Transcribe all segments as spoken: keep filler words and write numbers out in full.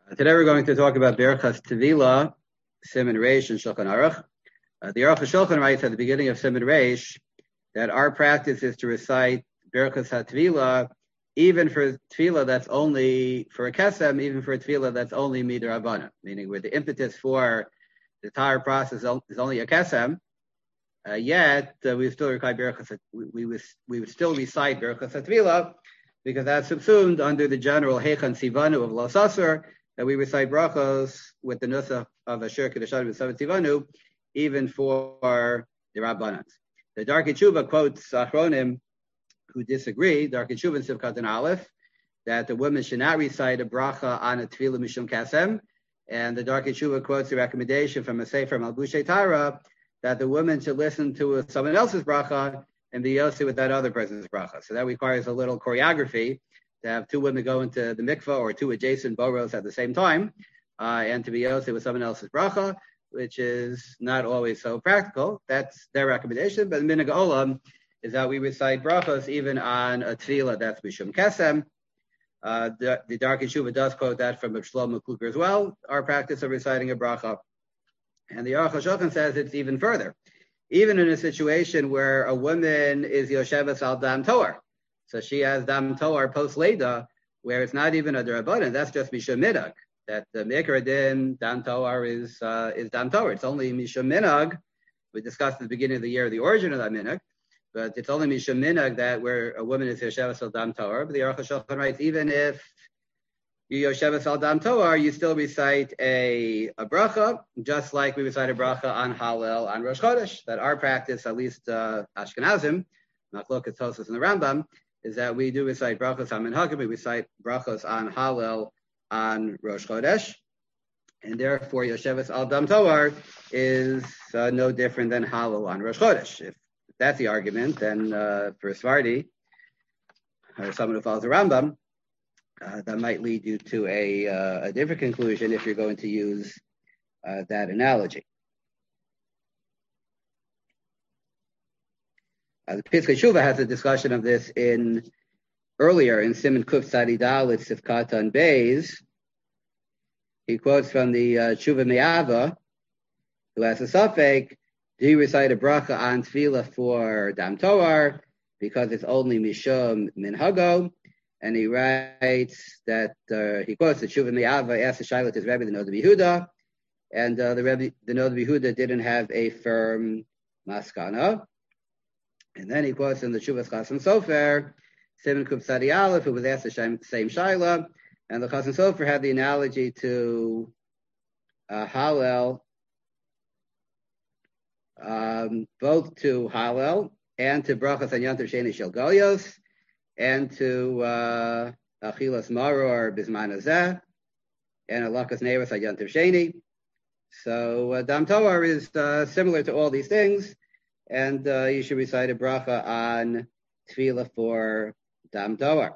Today we're going to talk about Berachas Tevila, Siman Reish, and Shulchan Aruch. Uh, the Aruch HaShulchan writes at the beginning of Siman Reish that our practice is to recite Berachas HaTevila even for Tefillah that's only, for a Kesem, even for a Tefillah that's only Midrabanan, meaning where the impetus for the entire process is only a Kesem, uh, yet uh, we still recite Berachas, we, we, would, we would still recite Berachas HaTevila because that's subsumed under the general Heichan Sivanu of Los Asur, that we recite brachos with the nusach of Asher Kedushan with Savat Tivanu, even for the Rabbanans. The Darkei Tshuva quotes Achronim who disagree, Darkei Tshuva in Sivkat and Aleph, that the woman should not recite a bracha on a Tefillah Mishum Kasem, and the Darkei Tshuva quotes the recommendation from a Sefer Malbushay Tara that the woman should listen to someone else's bracha and be yossi with that other person's bracha. So that requires a little choreography, to have two women go into the mikvah or two adjacent boros at the same time, uh, and to be yosef with someone else's bracha, which is not always so practical. That's their recommendation. But the minhag olam is that we recite brachos even on a tefillah that's mishum kesem. Uh, the, the Darkei Tshuva does quote that from Shlomo Kluger as well, our practice of reciting a bracha. And the Aruch HaShulchan says it's even further. Even in a situation where a woman is yosheves al dam toar, so she has dam toar post leda, where it's not even a derabanan. That's just mishum minhag. That the mikra din dam toar is uh, is dam toar. It's only mishum minhag. We discussed at the beginning of the year the origin of that minhag, but it's only mishum minhag that where a woman is yosheves al dam toar. But the Aruch HaShulchan writes, even if you yosheves al dam toar, you still recite a a bracha, just like we recite a bracha on Hallel on Rosh Chodesh. That our practice, at least uh, Ashkenazim, Machlokes Tosfos and the Rambam, is that we do recite brachos on Minhagim, we recite brachos on Hallel on Rosh Chodesh, and therefore Yosheves al Dam Toar is uh, no different than Hallel on Rosh Chodesh. If that's the argument, then uh, for Svardi, or someone who follows the Rambam, uh, that might lead you to a, uh, a different conclusion if you're going to use uh, that analogy. Uh, the Piskei Tshuva has a discussion of this in earlier in Siman Kuf Tzadi Dalet Sifkat on Beis. He quotes from the uh, Tshuva Me'ava, who has a safek, do you recite a bracha on tefillah for Dam Toar because it's only Mishum Minhago? And he writes that, uh, he quotes the Tshuva Me'ava, asked the Shaila to his Rebbe, the Noda B'Yehuda, and uh, the Rebbe, the Noda B'Yehuda didn't have a firm maskana. And then he quotes in the Shuvas Chasam Sofer, Siman Kuf Tzadi Aleph, who was asked the same Shaila, and the Chasam Sofer had the analogy to uh, Hallel, um, both to Hallel and to Brachas and Yantav Sheni Shel Goyos, and to uh, Achilas Maror Bizman Hazeh, and Alakas Neiros Yantav Sheni. So uh, Dam Toar is uh, similar to all these things. And uh, you should recite a bracha on tefillah for Dam Toar.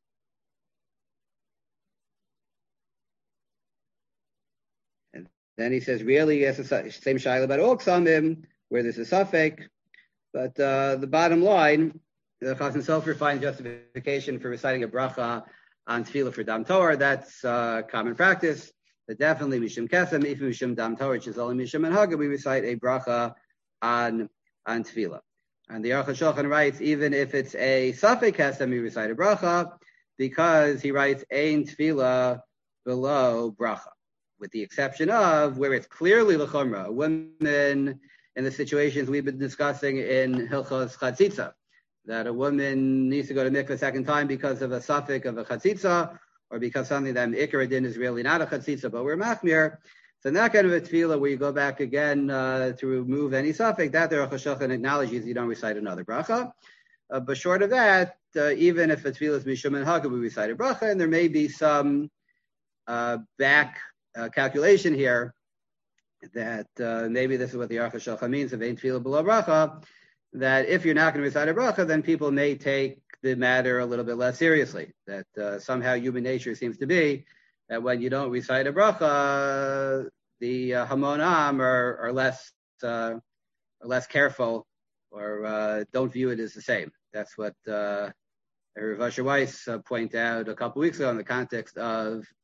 And then he says, really, yes, it's the same shaila about all ksamim, where there's a safek. But uh, the bottom line, the Chasam Sofer finds justification for reciting a bracha on tefillah for Dam Toar. That's uh, common practice. But definitely Mishum Kesem, if Mishum Dam Toar, which is only Mishum and Haga, we recite a bracha on on tefillah. And the Aruch HaShulchan writes, even if it's a safek kesem, we recite a bracha, because he writes, ein tefillah below bracha, with the exception of where it's clearly l'chomra, a woman in the situations we've been discussing in Hilchos Chatzitza, that a woman needs to go to mikveh a second time because of a safek of a chatzitza, or because something that Ikar Din is really not a chatzitza, but we're machmir. So in that kind of a tefillah where you go back again uh, to remove any suffix, that the Aruch HaShulchan acknowledges you don't recite another bracha. Uh, but short of that, uh, even if a tefillah is mishum and haga, we recite a bracha, and there may be some uh, back uh, calculation here that uh, maybe this is what the Aruch HaShulchan means of ein tefillah below bracha, that if you're not going to recite a bracha, then people may take the matter a little bit less seriously, that uh, somehow human nature seems to be that when you don't recite a bracha, the uh, Hamonam are, are less uh, are less careful, or uh, don't view it as the same. That's what uh, Rav Asher Weiss uh, pointed out a couple weeks ago in the context of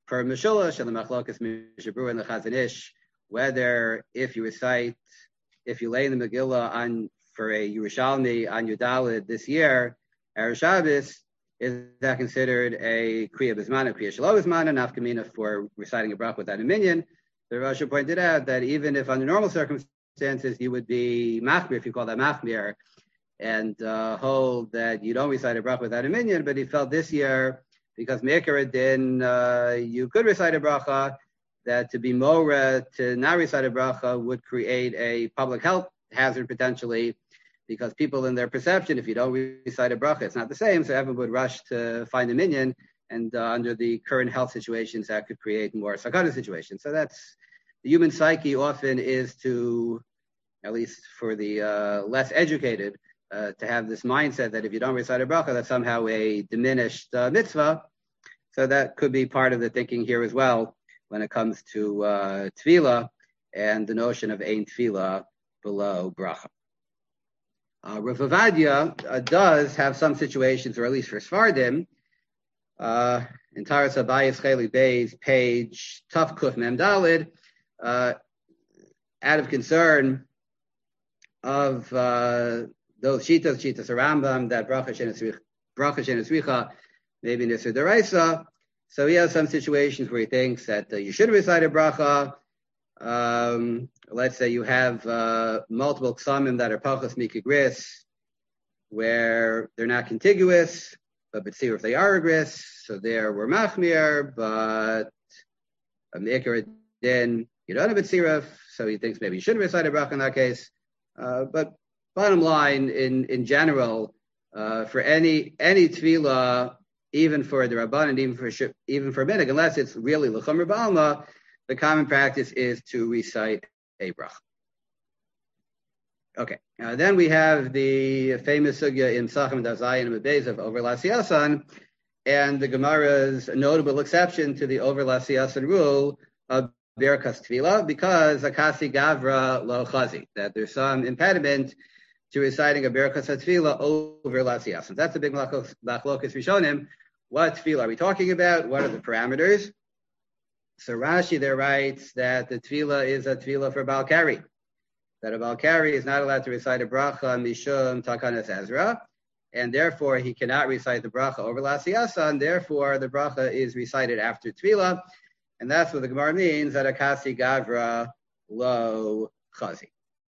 per Meshulash and the Machlokas Mishabur and the Chazon Ish, whether if you recite, if you lay in the Megillah on for a Yerushalmi on Yudalid this year, Erev Shabbos, is that considered a Kriya Bismana, Kriya Shalom Bismana, Nafkamina for reciting a bracha without a minyan? The Rasha pointed out that even if under normal circumstances you would be machmir, if you call that machmir, and uh, hold that you don't recite a bracha without a minyan, but he felt this year, because Me'ikar Din, uh, you could recite a bracha, that to be Mora, to not recite a bracha would create a public health hazard potentially, because people in their perception, if you don't recite a bracha, it's not the same, so everyone would rush to find a minyan, and uh, under the current health situations, that could create more sakana situations. So that's, the human psyche often is to, at least for the uh, less educated, uh, to have this mindset that if you don't recite a bracha, that's somehow a diminished uh, mitzvah. So that could be part of the thinking here as well when it comes to uh, tefillah and the notion of ein tefillah below bracha. Uh, Rav Ovadia uh, does have some situations, or at least for Sfardim, uh, in Taras Abayis Cheli Beis, page Tuf Kuf Mem Dalid, uh, out of concern of uh, those shitas, shitas Rambam, that bracha shenesricha, maybe Nisr Deraisa. So he has some situations where he thinks that uh, you should recite a bracha. Um, let's say you have uh, multiple ksamim that are pachas mikigris, where they're not contiguous, but but see if they are a gris, so there we're machmir, but um, the ikar din you don't have a tziruf, so he thinks maybe you shouldn't recite a bracha in that case. Uh, but bottom line, in in general, uh, for any any tefillah, even for the Rabban and even for even for minig, unless it's really l'chum b'alma, the common practice is to recite a bracha. Okay, uh, then we have the famous sugya in Sachem Dazayin and Mebez of over Lasiyasan, and the Gemara's notable exception to the over Lasiyasan rule of Berkas Tefillah, because Akasi Gavra Lo Chazi, that there's some impediment to reciting a Berkas Tefillah over Lasiyasan. That's a big machlokas rishonim. What tefillah are we talking about? What are the parameters? So Rashi there writes that the tefillah is a tefillah for Balkari, that a Balkari is not allowed to recite a bracha mishum takanas Ezra, and therefore he cannot recite the bracha over Lasiyasan, therefore the bracha is recited after tefillah, and that's what the Gemara means, that akasi gavra lo chazi.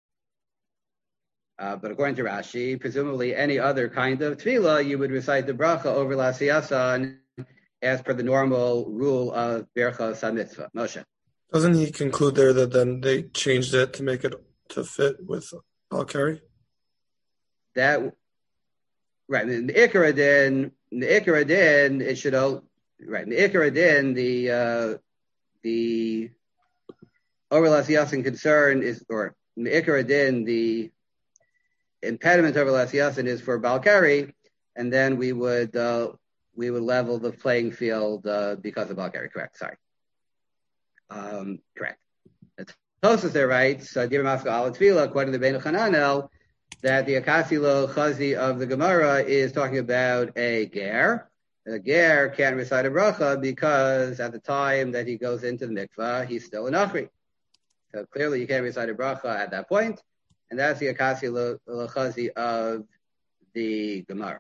Uh, but according to Rashi, presumably any other kind of tefillah, you would recite the bracha over Lasiyasan as per the normal rule of Berchos HaMitzvah. Moshe. Doesn't he conclude there that then they changed it to make it to fit with Balkari? That, right, in the Ikar Adin, in the Ikar Adin, it should, all, right, in the Ikar Adin, the, uh, the over Lasiyasan concern is, or in the Ikar Adin, the impediment over Lasiyasan is for Balkari, and then we would uh, we would level the playing field uh, because of Balkari. Correct. Sorry. Um, correct. Tosfos there writes, uh, according to the Bein Chananel, that the Akasi Lo Chazi of the Gemara is talking about a ger. A ger can't recite a bracha because at the time that he goes into the mikvah, he's still an achri. So clearly you can't recite a bracha at that point. And that's the Akasi Lo Chazi of the Gemara.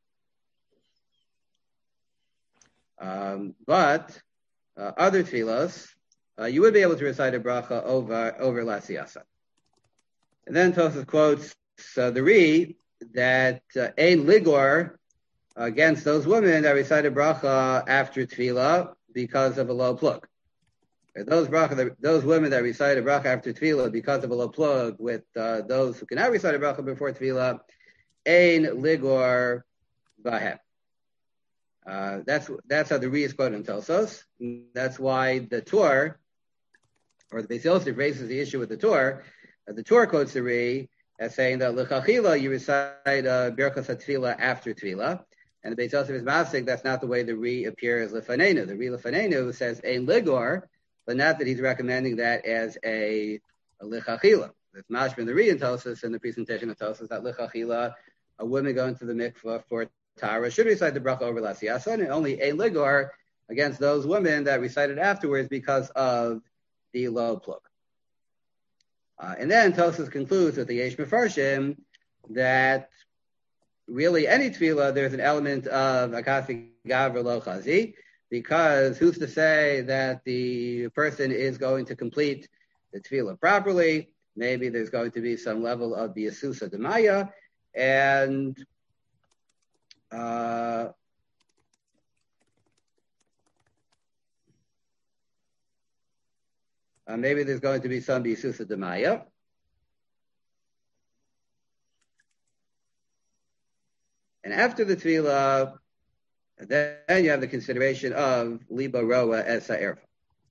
Um, but uh, other tefillos, uh, you would be able to recite a bracha over over Lasiyasan. And then Tosfos quotes uh, the Ri that uh, ein ligor against those women that recite a bracha after tefillah because of a low plug. Those bracha, those women that recite a bracha after tefillah because of a low plug with uh, those who cannot recite a bracha before tefillah, ein ligor bahem. Uh, that's that's how the Ri is quoted in Tosfos. That's why the Tur, or the Beis Yosef raises the issue with the Tur. Uh, the Tur quotes the Ri as saying that l'chachila you recite uh, Berchos HaTefillah after tefillah, and the Beis Yosef is masik. That's not the way the Ri appears lefanenu. The Ri lefanenu says ein ligor, but not that he's recommending that as a, a lichachila. It's mashma in the Ri in Tosfos in the presentation of Tosfos that lichachila, a woman going to the mikvah for Tara should recite the bracha over Lasiyasan, and only a ligor against those women that recited afterwards because of the low plug. Uh, and then Tosfos concludes with the Yesh Mefarshim that really any tefillah, there's an element of akasi gavra lo chazi, because who's to say that the person is going to complete the tefillah properly? Maybe there's going to be some level of the Asusa Demaya, and uh, uh, maybe there's going to be some Asusa Demaya. And after the tefillah, then you have the consideration of liba roa as ha'erfa.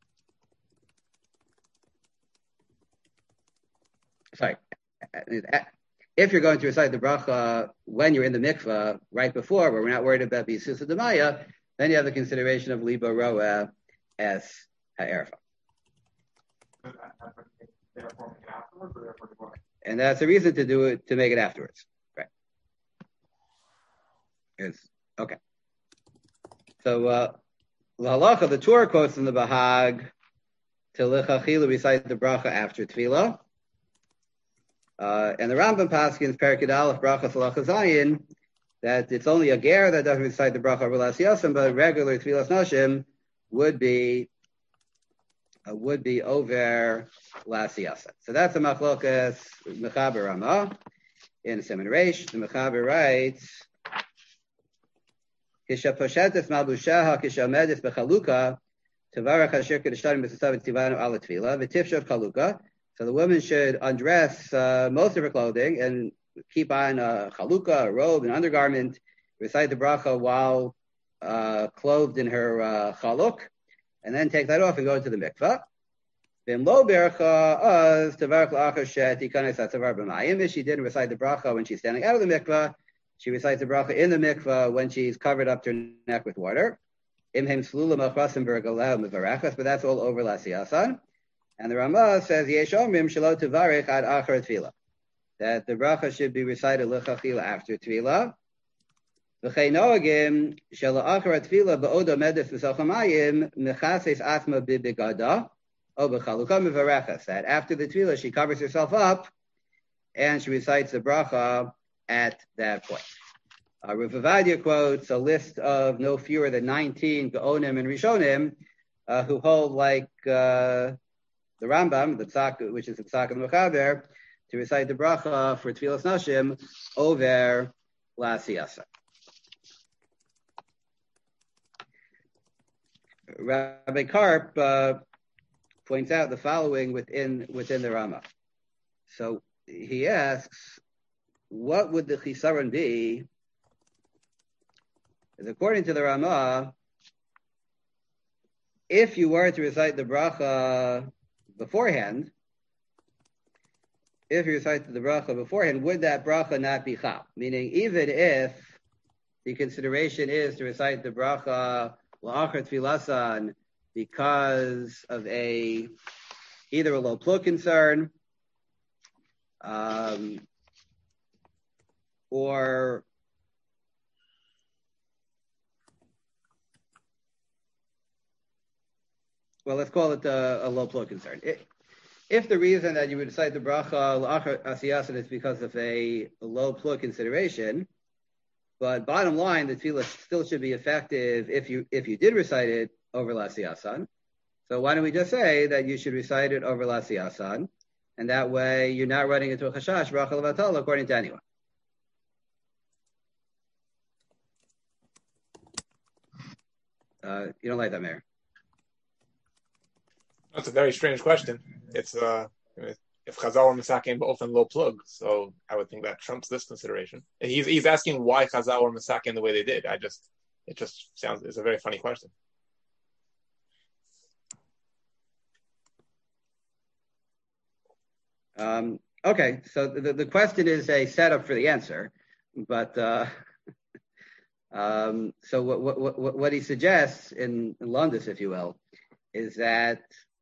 Sorry. If you're going to recite the bracha when you're in the mikvah, right before, where we're not worried about the Yisusa Demaya, then you have the consideration of liba roa as ha'erfa. And that's a reason to do it, to make it afterwards. Right. It's, okay. So, uh, the halacha, the Torah quotes in the Bahag, to l'chachila recite the bracha after tefillah. Uh, and the Rambam paskins Perikid Aleph bracha salacha zayin that it's only a ger that doesn't recite the bracha over las yasam, but regular tefillas nashim would be uh, would be over las yasam. So that's a machlokas mechaber Rama in Siman Reish. The mechaber writes kisha poshetes malbushaha kisha medis bechaluka tavarach asher kedishtarim b'sasav tivanu ala tefillah v'tifshot chaluka. So the woman should undress uh, most of her clothing and keep on a chalukah, a robe, an undergarment, recite the bracha while uh, clothed in her uh, chaluk, and then take that off and go into the mikvah. If she didn't recite the bracha when she's standing out of the mikvah, she recites the bracha in the mikvah when she's covered up to her neck with water. But that's all over lasiyasan. And the Ramah says, Yesh omrim shelo tevarech ad achar tefillah, that the bracha should be recited l'chachila after tefillah. V'chei noagim shelo achar tefillah ba'odo medes v'soch hamayim mechases asma b'bigada o b'chaluka mevarechas, that after the tefillah she covers herself up and she recites the bracha at that point. Uh, Rav Ovadia quotes a list of no fewer than nineteen Gaonim and Rishonim uh, who hold like uh, the Rambam, the Tzak, which is the Tzak and the Mechaber, to recite the bracha for Tfilas Nashim over La Siyasa. Rabbi Karp uh, points out the following within within the Rama. So he asks, what would the Chisaron be? As according to the Rama, if you were to recite the bracha beforehand, if you recite the bracha beforehand, would that bracha not be chal? Meaning, even if the consideration is to recite the bracha la'achar tfilasan because of a either a low plug concern, um, or well, let's call it a, a low plug concern. It, if the reason that you would recite the bracha l'achar asiyasan is because of a, a low plug consideration, but bottom line, the tefillah still should be effective if you if you did recite it over l'asiyasan. So why don't we just say that you should recite it over l'asiyasan, and that way you're not running into a chashash bracha levatala according to anyone. Uh, you don't like that, Mayor? That's a very strange question. It's uh, if Chazal and Misakin both in low plug, so I would think that trumps this consideration. He's he's asking why Chazal or Misakin the way they did. I just it just sounds it's a very funny question. Um, okay, so the, the question is a setup for the answer, but uh, um, so what, what what what he suggests in, in Lundus, if you will, is that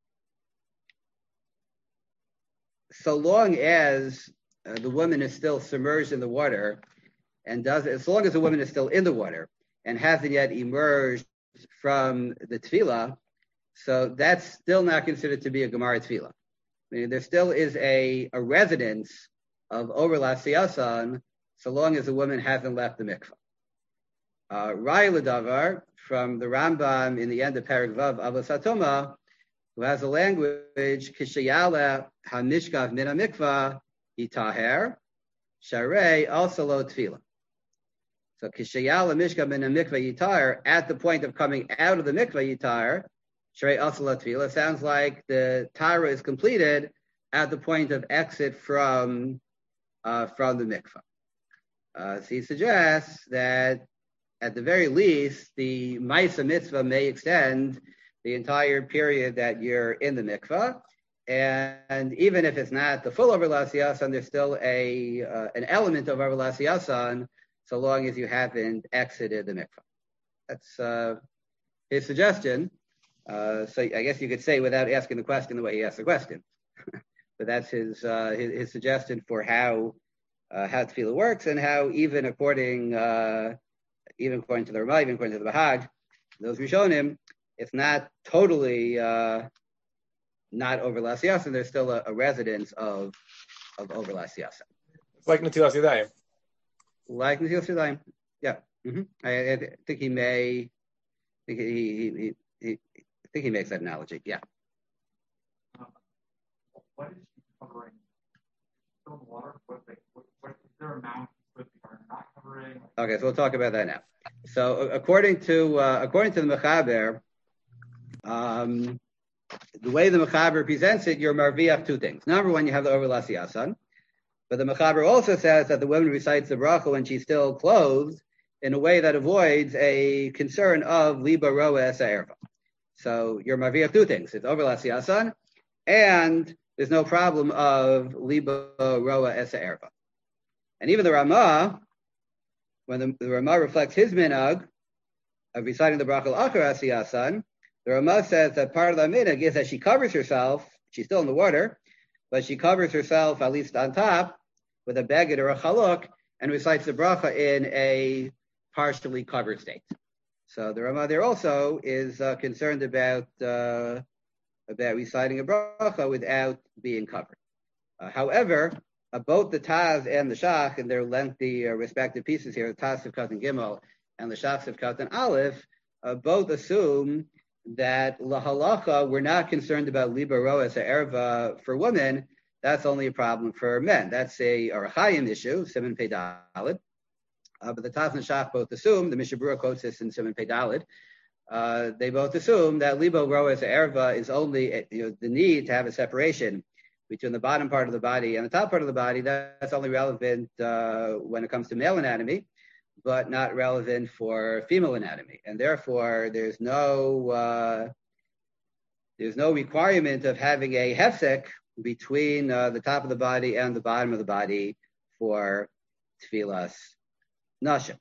so long as uh, the woman is still submerged in the water, and does as long as the woman is still in the water and hasn't yet emerged from the tefillah, so that's still not considered to be a Gemara tefillah. I mean, there still is a, a residence of over lasiyasan so long as the woman hasn't left the mikvah. Uh, Rai Ladavar, from the Rambam in the end of Perek Vav Avos HaToma, who has a language, Kishayala HaMishkav Min HaMikvah Yitaher, Sharei also lo tefillah. So Kishayala Mishkav Min HaMikvah Yitaher, at the point of coming out of the mikvah Yitaher, Sharei also lo tefillah, sounds like the Tara is completed at the point of exit from uh, from the mikvah. Uh, so he suggests that at the very least, the Maisa Mitzvah may extend the entire period that you're in the mikvah, and even if it's not the full over lasiyasan, there's still a uh, an element of over lasiyasan, so long as you haven't exited the mikvah. That's uh, his suggestion. Uh, so I guess you could say without asking the question the way he asked the question, but that's his uh, his, his suggestion for how uh, how tefillah works, and how even according uh, even according to the Ramah, even according to the Bahag, those Rishonim, it's not totally uh, not over lasiyasan. There's still a, a residence of of over lasiyasan. It's like Netilas Yadayim. Like Netilas Yadayim, yeah. Mm-hmm. I, I think he may. I think he, he, he, he I think he makes that analogy. Yeah. Um, what is she covering? Still in water? What, like, what, what is there a amount that are not covering? Okay, so we'll talk about that now. So according to uh, according to the Mechaber, um, the way the Mechaber presents it, you're marviach two things. Number one, you have the over lasiyasan, but the Mechaber also says that the woman recites the bracha when she's still clothed in a way that avoids a concern of liba roa esa erva. So you're marviach two things. It's over lasiyasan, and there's no problem of liba roa esa erva. And even the Ramah, when the, the Ramah reflects his minhag of reciting the bracha l'achar asiyasan, the Ramah says that part of the minhag is that she covers herself. She's still in the water, but she covers herself at least on top with a beged or a chaluk and recites the bracha in a partially covered state. So the Ramah there also is uh, concerned about uh, about reciting a bracha without being covered. Uh, however, uh, both the Taz and the Shach, in their lengthy uh, respective pieces here, the Taz Sivkat and Gimel and the Shach Sivkat and Aleph, uh, both assume that lahalacha, we're not concerned about liba roas or erva for women. That's only a problem for men. That's a Arachayim issue, Simon Pei Daled. Uh, but the Taz and Shach both assume, the Mishnah Berurah quotes this in Simon Pei Daled, uh, they both assume that liba roas or erva is only, you know, the need to have a separation between the bottom part of the body and the top part of the body. That's only relevant uh, when it comes to male anatomy, but not relevant for female anatomy. And therefore, there's no uh, there's no requirement of having a hefsek between uh, the top of the body and the bottom of the body for tefillas nashim.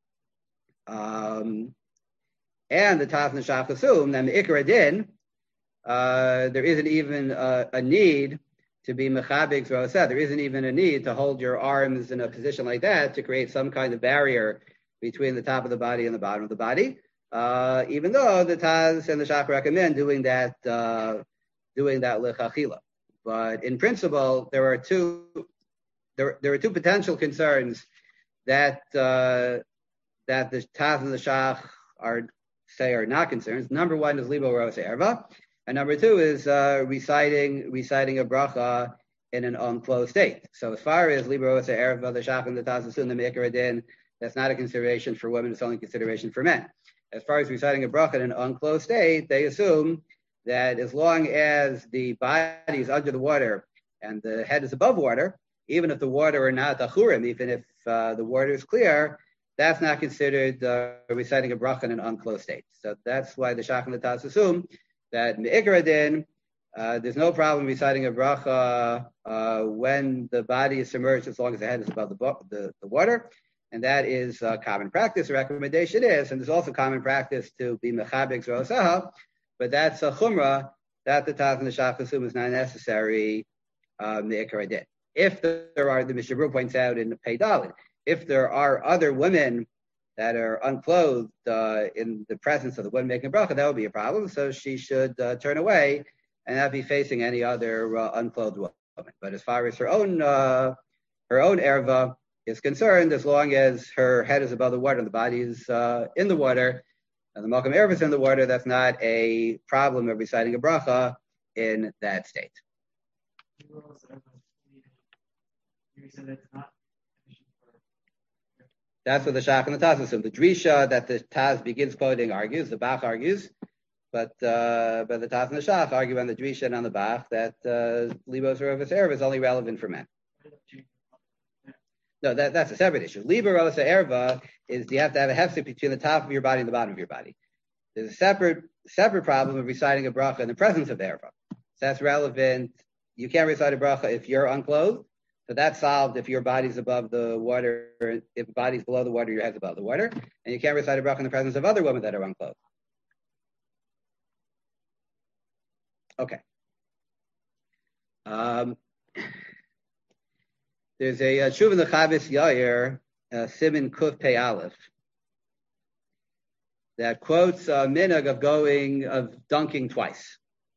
Um, and the Taz and the Shach assume that Me'ikar Adin, uh, there isn't even a, a need to be mechabig roaseh. There isn't even a need to hold your arms in a position like that to create some kind of barrier between the top of the body and the bottom of the body. Uh, even though the Taz and the Shach recommend doing that, uh, doing that lechachila. But in principle, there are two there there are two potential concerns that uh, that the Taz and the Shach are say are not concerns. Number one is libo rosa erva. And number two is uh, reciting reciting a bracha in an unclosed state. So as far as libro rosa erva, the Shach and the Taz assume the Me'ikar Adin, that's not a consideration for women, it's only a consideration for men. As far as reciting a bracha in an unclosed state, they assume that as long as the body is under the water and the head is above water, even if the water are not achurim, even if uh, the water is clear, that's not considered uh, reciting a bracha in an unclosed state. So that's why the Shach and the Taz assume that Me'ikar Adin, uh, there's no problem reciting a bracha uh, when the body is submerged as long as the head is above the, the, the water. And that is uh, common practice. The recommendation is, and there's also common practice to be mechabig rosaha, but that's a chumrah that the Taz and the Shach assume is not necessary uh, Me'ikar Adin. If there are, the Mishnah Berurah points out in the Pei Daled, if there are other women that are unclothed uh, in the presence of the woman making bracha, that would be a problem. So she should uh, turn away and not be facing any other uh, unclothed woman. But as far as her own uh, her own erva is concerned, as long as her head is above the water and the body is uh, in the water, and the malkam erva is in the water, that's not a problem of reciting a bracha in that state. That's what the Shach and the Taz assume. The Drisha that the Taz begins quoting argues, the Bach argues, but uh, but the Taz and the Shach argue on the Drisha and on the Bach that uh, Libos Rovas Erva is only relevant for men. No, that, that's a separate issue. Libos Erva is you have to have a hefsek between the top of your body and the bottom of your body. There's a separate separate problem of reciting a bracha in the presence of the erva. So that's relevant. You can't recite a bracha if you're unclothed. So that's solved if your body's above the water. If the body's below the water, your head's above the water. And you can't recite a bracha in the presence of other women that are unclothed. Okay. Um, there's a uh, Shuv in the Chavis Yair, uh, Simin Kuf Pei Aleph, that quotes a minhag of going, of dunking twice.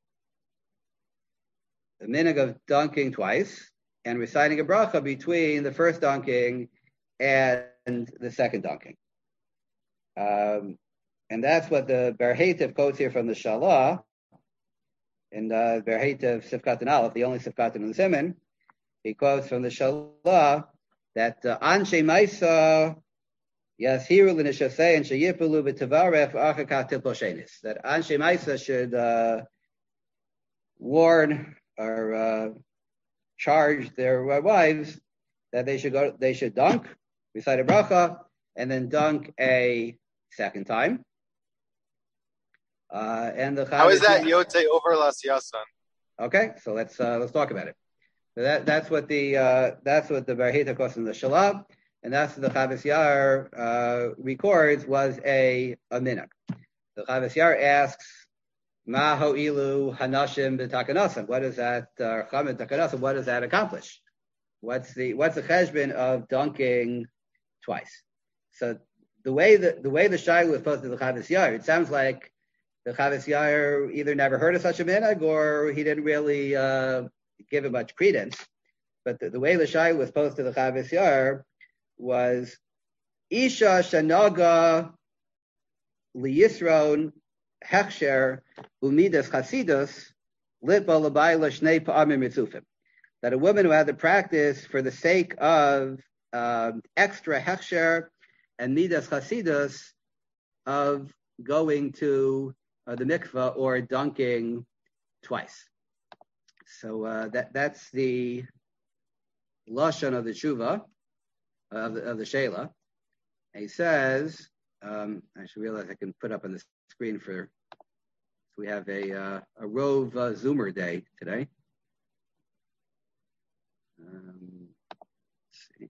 The minhag of dunking twice and reciting a bracha between the first dunking and the second dunking. Um, and that's what the Berheitev quotes here from the Shalah, in the Berheitev Sifkat Aleph, the only Sifkat in the Siman. He quotes from the Shalah that Anshe Maisa Yashiru l'nishasei and sheyipalu b'tavaref achakah tilpol shenis. That Anshe Maisa should uh, warn or uh, charge their wives that they should go, they should dunk, recite a bracha, and then dunk a second time. Uh, and the how is that yote over las yasan? Okay, so let's uh, let's talk about it. So that that's what the uh, that's what the Berheita quotes in the Shalab, and that's what the Chavis Yair uh, records was a a minhag. The Chavis Yair asks, Ma ho'ilu hanashim b'takanasim. What does that uh, takanasim? What does that accomplish? What's the what's the cheshbon of dunking twice? So the way that the way the shayla was posted to the Chavis Yair, it sounds like the Chavis Yair either never heard of such a minhag or he didn't really uh, give it much credence. But the, the way the shayla was posted to the Chavis Yair was Isha shanaga liyisron hechsher umidas chasidus litba labayla shnei pa'amim mitzufim. That a woman who had the practice for the sake of um, extra hechsher and midas chasidus of going to uh, the mikveh or dunking twice. So uh, that that's the lashon of the tshuva of the, of the Sheila. And he says, um, I should realize I can put up on the screen for. We have a uh, a Rove uh, Zoomer day today. Um, let's see.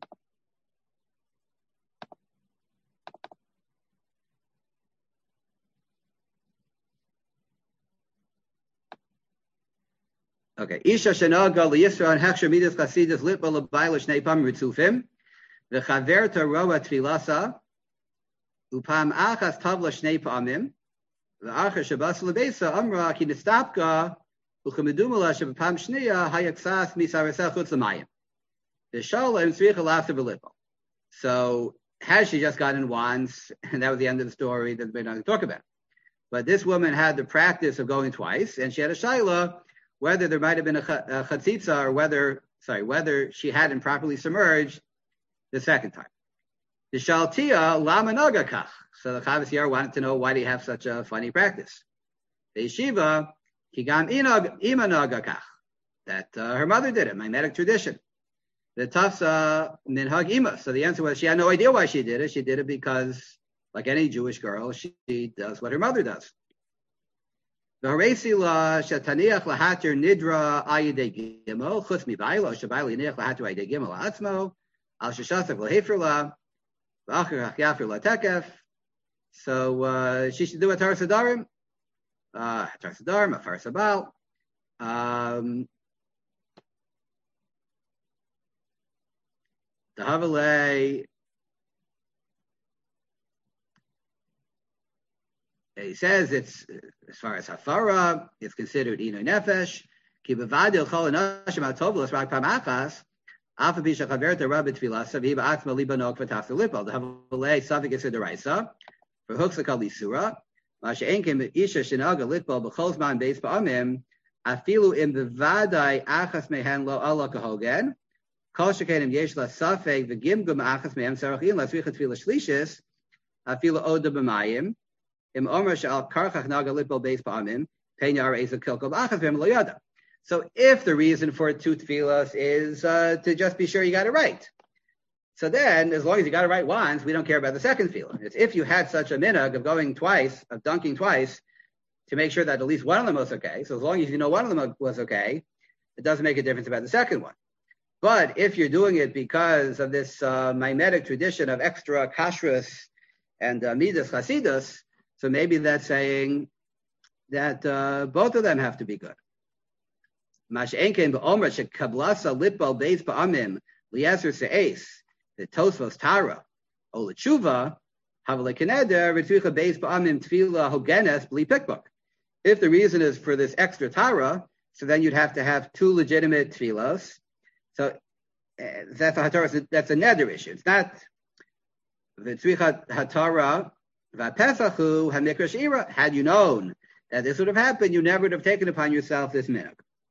Okay. Isha shenaga liyisra and hechsher midas chasidus litba labayla shnei pam ritzufim v'chaverta roa tfilasa upam achas tavla shnei pamim v'achar shabas lebesa amra ki nistapka u'chemedumala shabapam shniya hayaksas misarasel chutz l'mayim v'shalom tzricha lafta v'lipa. So has she just gotten once, and that was the end of the story that we're not going to talk about. But this woman had the practice of going twice, and she had a shayla whether there might have been a chatzitza or whether, sorry, whether she hadn't properly submerged the second time. The shaltia lama nagakach. So the Chavis Yair wanted to know, why do you have such a funny practice? The yeshiva kigam ima nagakach. That uh, her mother did it, mimetic tradition. The tafsa minhag ima. So the answer was she had no idea why she did it. She did it because, like any Jewish girl, she does what her mother does. The Haresila Shataniach Lahatir Nidra Ayide Gimel Chutz Mibaylo Shabayli Niach Lahatir Ayide Gimel Atzmo Al Shashasak Lahefrila V'Achar Hachyafer Latekef. So uh, she should do a Tar Sadarim, uh, Tar Sadarim, a Far Sabal. Um, the Havalei He says it's, as far as hafara, it's considered inoy nefesh. Ki bevadil chol anashim hatovelos rak pamachas. Afa pisha chaverta rabbi tefilasa v'hiba atzma libanok v'tafta lipo. The havalei safik is deraisa for hooks akal lisura. Masha enkim isha shinaga litbo b'chol zman beis ba'amim afilu im bevadai achas mehen lo ala kahogen. Kol shekenim yesh la safek v'gimgum achas mehem sarachin la svicha tefila shlishis afilu oda b'mayim. Im omer she'al karchach naga litbo beis ba'amim penyar eza kilkol achas mehem lo yada. So if the reason for two tefillas is uh, to just be sure you got it right, so then as long as you got it right once, we don't care about the second tefillah. It's if you had such a minhag of going twice, of dunking twice, to make sure that at least one of them was okay. So as long as you know one of them was okay, it doesn't make a difference about the second one. But if you're doing it because of this uh, mimetic tradition of extra kashrus and uh, midas chasidus, so maybe that's saying that uh, both of them have to be good. Mash'enken ba'omer shekablasa litbal beis ba'amim liyaser se'es the tosvos tara o l'tshuva havale keneder v'tvicha beis ba'amim tefila hogenes b'li pikbuk. If the reason is for this extra tara, so then you'd have to have two legitimate tefillas. So uh, that's a hatara. That's a neder issue. It's not v'tvicha hatara v'pesachu hamikra sheira. Had you known that this would have happened, you never would have taken upon yourself this minhag.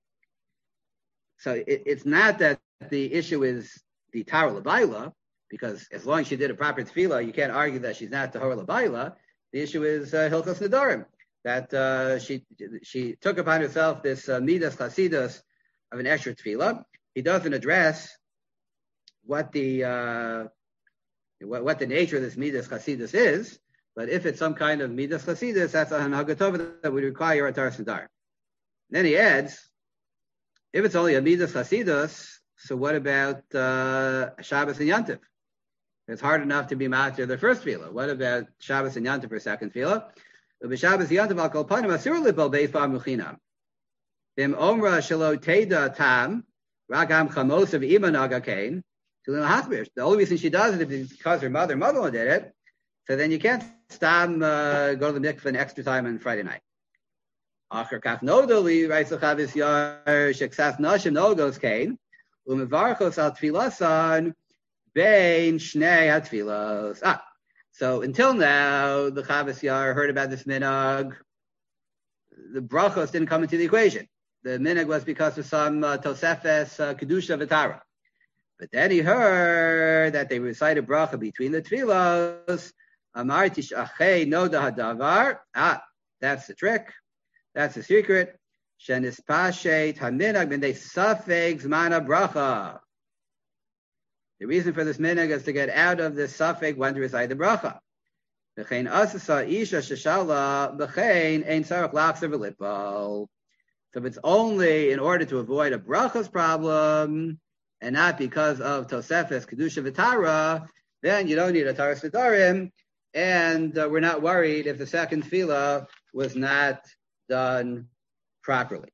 So it, it's not that the issue is the Tara L'Baila, because as long as she did a proper tefillah, you can't argue that she's not Tahor L'Baila. The issue is uh, Hilchos Nedarim, that uh, she she took upon herself this uh, Midas Chasidus of an extra tefillah. He doesn't address what the uh, what, what the nature of this Midas Chasidus is, but if it's some kind of Midas Chasidus, that's a Hanagatova that would require a Taras Nedarim. Then he adds, if it's only a Midas Chasidus, so what about uh, Shabbos and Yantiv? It's hard enough to be master the first tefillah. What about Shabbos and Yantiv for second tefillah? Shabbos Yantiv al kol panim asur libal beis ba'am luchinam. Bim omra shelo teda tam ragam chamosav ima naga kain tulin hachbir. The only reason she does it is because her mother mother-in-law did it. So then you can't stam uh, go to the mikveh an extra time on Friday night. Acher kach nodoli writes the Chavis Yar sheksas nashim nogos kain umevarchos al tfilasan bein shnei hatfilos. Ah, so until now the Chavis Yar heard about this minhag. The brachos didn't come into the equation. The minhag was because of some uh, tosefes uh, kedusha v'tara. But then he heard that they recited bracha between the tfilos. Amar tishachei noda hadavar. Ah, that's the trick. That's the secret. Shenispashet haminag b'nei safek zmana bracha. The reason for this minhag is to get out of this safek when to recite the bracha. V'chein asasa isha sheshala v'chein ein sarach lachzer v'lipal. So if it's only in order to avoid a brachas problem and not because of tosefes kedusha v'tara, then you don't need a taras nedarim, and uh, we're not worried if the second tefillah was not done properly.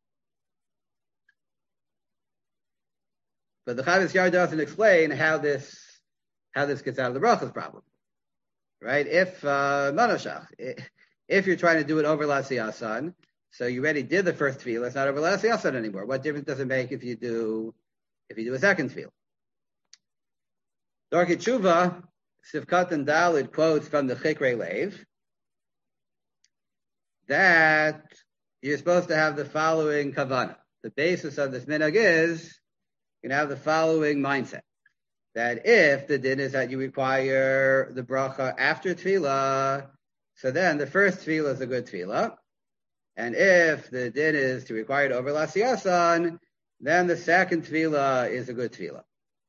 But the Chavis Yar doesn't explain how this how this gets out of the brachas problem, right? If uh, manoshach, if you're trying to do it over lasiyasan, so you already did the first tefillah, it's not over lasiyasan anymore. What difference does it make if you do if you do a second tefillah? Darkei Tshuva, Sivkat and Dalid quotes from the Chikrei Leiv that you're supposed to have the following kavanah. The basis of this minhag is you can have the following mindset: that if the din is that you require the bracha after tefillah, so then the first tefillah is a good tefillah, and if the din is to require it over lasiyasan, then the second tefillah is a good tefillah.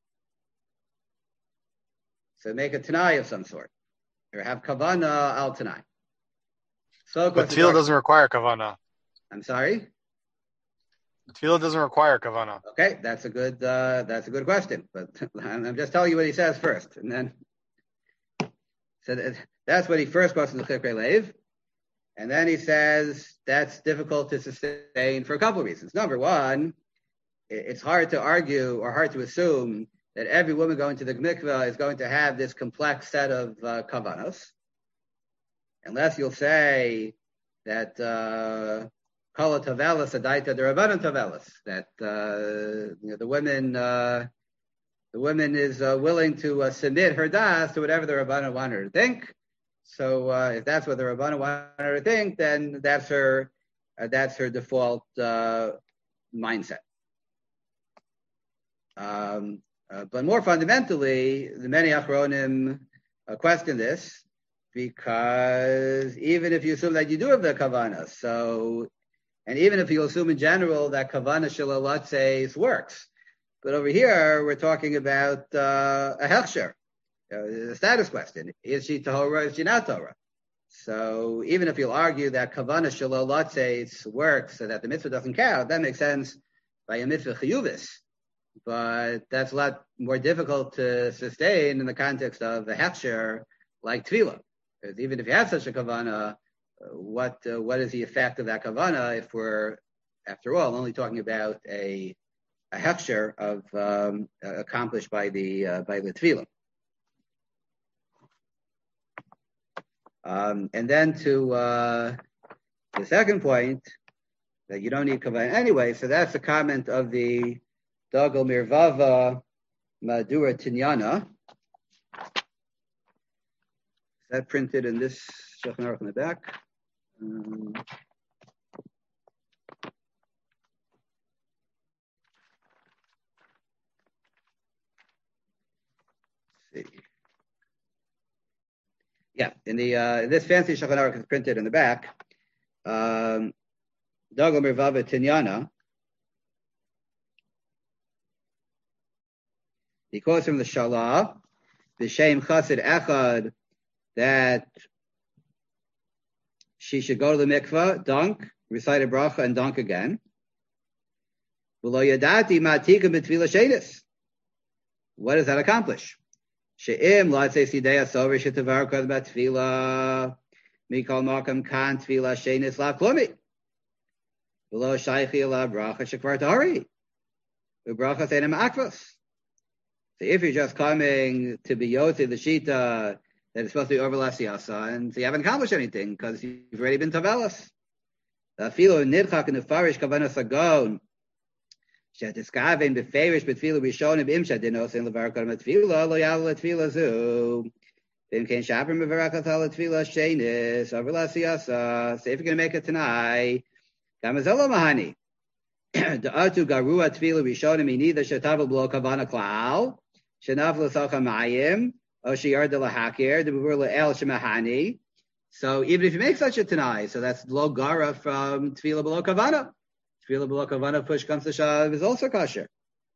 So make a tanai of some sort, or have kavanah al tanai. So, but tefillah doesn't require kavanah. I'm sorry? Tefillah doesn't require kavanah. Okay, that's a good uh, that's a good question. But I'm just telling you what he says first, and then so that, that's what he first quotes in the Chikrei Leiv, and then he says that's difficult to sustain for a couple of reasons. Number one, it's hard to argue or hard to assume that every woman going to the mikveh is going to have this complex set of uh, kavanos. unless you'll say that kala tavelis adaita derabanan tavelis, that uh, you know, the women uh, the woman is uh, willing to uh, submit her das to whatever the Rabbanan want her to think. So uh, if that's what the Rabbanan want her to think, then that's her uh, that's her default uh, mindset. Um, uh, but more fundamentally, the many Achronim uh, question this, because even if you assume that you do have the kavanah, so, and even if you assume in general that kavanah shalalatzeis works, but over here we're talking about uh, a hechsher, uh, a status question: is she tahora? Is she not tahora? So even if you'll argue that kavanah shalalatzeis works, so that the mitzvah doesn't count, that makes sense by a mitzvah chiyuvis. But that's a lot more difficult to sustain in the context of a hechsher like tefillah. Because even if you have such a kavanah, uh, what uh, what is the effect of that kavanah if we're, after all, only talking about a a hechsher of um, uh, accomplished by the uh, by the tefillah? Um, and then to uh, the second point, that you don't need kavanah anyway. So that's a comment of the Dagel Mirvava Madura Tinyana. Is that printed in this Shulchan Aruch in the back? Um, let's see. Yeah, in the uh, this fancy Shulchan Aruch is printed in the back. Um, Dagel Mirvava Tinyana. He quotes from the Shalah, the Shem Chassid Echad, that she should go to the mikveh, dunk, recite a bracha, and dunk again. What does that accomplish? She'im latzei sidei asover shetavar kod batfila mikol makam kan tfila shenis la klumi. V'lo shaychi la bracha shekvar tahari. V'bracha seinem akvos. So if you're just coming to be yotze the shita that it's supposed to be over l'asiyasa, and so you haven't accomplished anything because you've already been tavelas. The filo nidchak and the farish kavanas agon shetiskaven beferish betfilo rishonim imsha dinos in levarakot metfilo lo yal letfilo zu bim ken shaper mevarakat al letfilo shenis over l'asiyasa. So if you're going to make it tonight, gamazela mahani the atu garua tefilo rishonim inida shetavel blo kavana klal shenav l'sacha mayim o sheyard lahakir the bevur le'el shemahani. So even if you make such a tanai, so that's lo gara from tefillah below kavana. Tefillah below kavana push comes to shav is also kosher.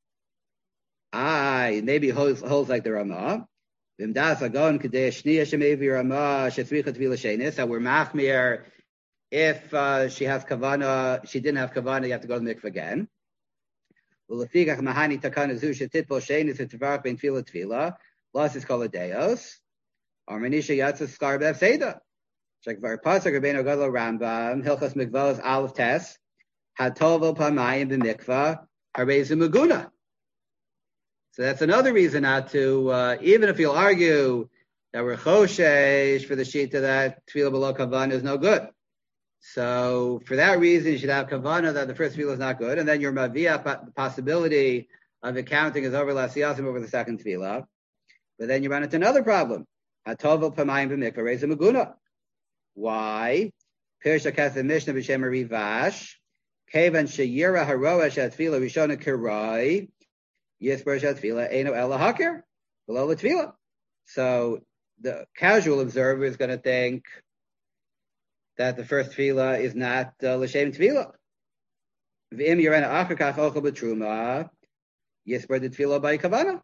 Ah, maybe holds, holds like the Ramah. V'mdas agon k'dei shniya shemevi Ramah shetzricha tefillah shenis. So we're machmir. If uh, she has kavana, she didn't have kavana, you have to go to the mikveh again. Ulafigach mahani takana zu shetitpol shenis etvarach ben tefillah tefillah. Loss is called a deos. Armanisha yatsa skar bev seda. Check var pasuk rabbeinu gadol Rambam hilchos mikvahos aleph tes hatovo pamayim b'mikvah harezu maguna. So that's another reason not to, uh, even if you'll argue that we're choshesh for the shita that tefillah below kavana is no good. So for that reason, you should have kavana that the first tefillah is not good, and then your mavia the possibility of accounting is over l'asiyasim over the second tefillah. But then you run into another problem. Hatovo pamayim b'mikvah harezu maguna. Why? Pirsha Ketha Mishnah b'Shem Rivash, Kevan Sheyira Haroa Shatfila Rishona Kirai, Yisbar Shatfila Eino Ela Hakir, below the Tfila. So the casual observer is going to think that the first Tfila is not uh, L'Shem Tfila. V'im Yerena Achakach Ochel B'Truma, Yisbar the Tfila by Kavana.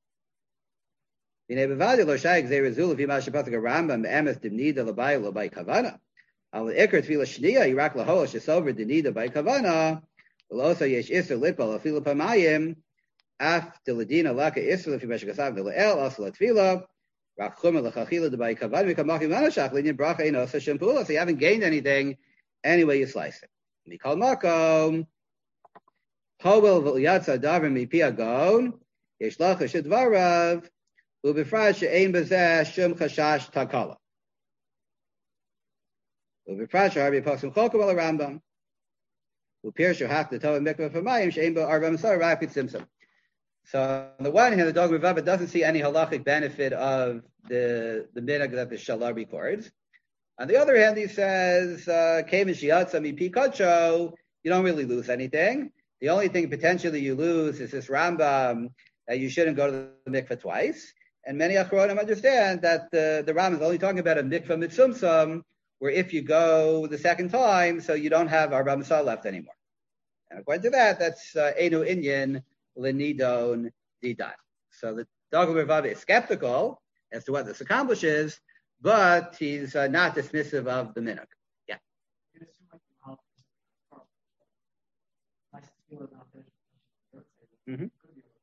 In Ebevadi lo shayik zerezul v'ima shepatak Rambam emes dimnida l'bay l'bay kavana. Al ikar tefila shniya yirak lahol shesover dimnida by kavana. L'osa yesh iser litpal afila pamayim af tiladina laka iser l'fimesh gasav v'le'el asla tefila rak chumah l'chachila d'bay kavana v'kamachim manashach l'nyin bracha ein osa shempula. So you haven't gained anything any way you slice it. Mikal makom hovel v'yatsa davim mipi agon yesh lacha shedvarav. So, Uviprasha Harbi Pasim Cholkam al Rambam. Upirshu Hak the Tova Mikvah Famayim Sheimba Arvam Sar Rapid Simsim. So on the one hand, the Dogma Rava doesn't see any halachic benefit of the the minhag that the Shalar records. On the other hand, he says, "Kevin Shiatza Mipi Kacho, you don't really lose anything. The only thing potentially you lose is this Rambam that you shouldn't go to the mikveh twice." And many Achronim understand that the the Rambam is only talking about a mikveh mitzumsum, where if you go the second time, so you don't have Arba Masah left anymore. And according to that, that's Enu Inyan Lenidon Didan. So the Dogma Rava is skeptical as to what this accomplishes, but he's uh, not dismissive of the minhag. Yeah. Mm-hmm.